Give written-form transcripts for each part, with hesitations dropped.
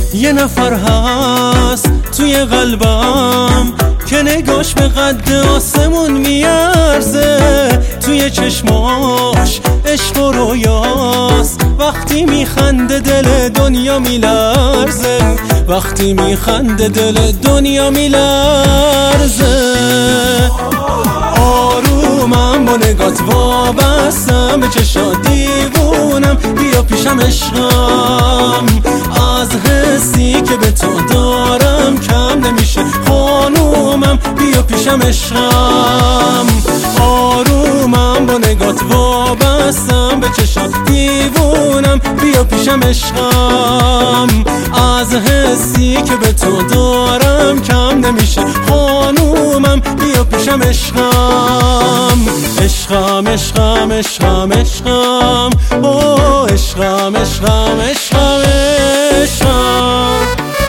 یه نفر هست توی قلبم که نگاش به قد آسمون میارزه، توی چشماش عشق و رویاست، وقتی میخنده دل دنیا میلرزه، وقتی میخنده دل دنیا میلرزه. آرومم با نگات وابستم به چشات دیوونم، بیا پیشم عشقم، از حسی که به تو دارم کم نمیشه خانومم، بیا پیشم عشقم. آرومم با نگات وابستم به چشات دیوونم، بیا پیشم عشقم، از حسی که به تو دارم کم نمیشه خانومم، بیا پیشم عشقم. عشقم عشقم عشقم عشقم اوه عشقم عشقم عشقم عشقم.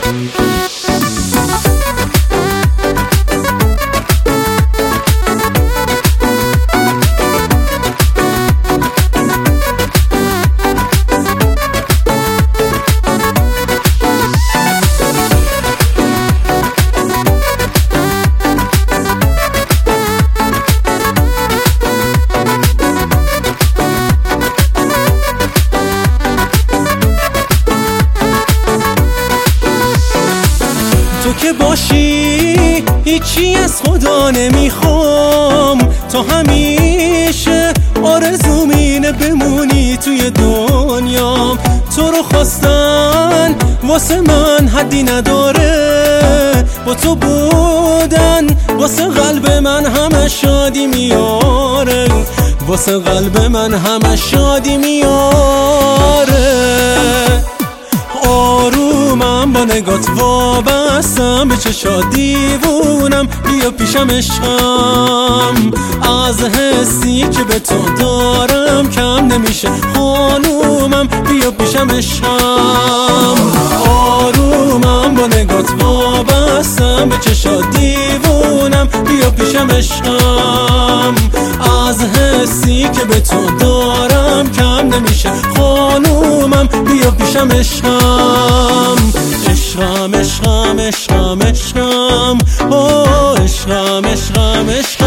تو که باشی هیچی از خدا نمیخوام، تو همیشه آرزوم اینه بمونی توی دنیام، تو رو خواستن واسه من حدی نداره، با تو بودن واسه قلب من همه شادی میاره، واسه قلب من همه شادی میاره. آرومم با نگات وابستم به چشات دیوونم، بیا پیشم عشقم، از حسی که به تو دارم کم نمیشه خانومم، بیا پیشم عشقم. آرومم با نگات وابستم به چشات دیوونم، بیا پیشم عشقم، از حسی که به تو دارم کم نمیشه خانومم، بیا پیشم عشقم. عشقم عشقم عشقم عشقم اوه عشقم عشقم عشقم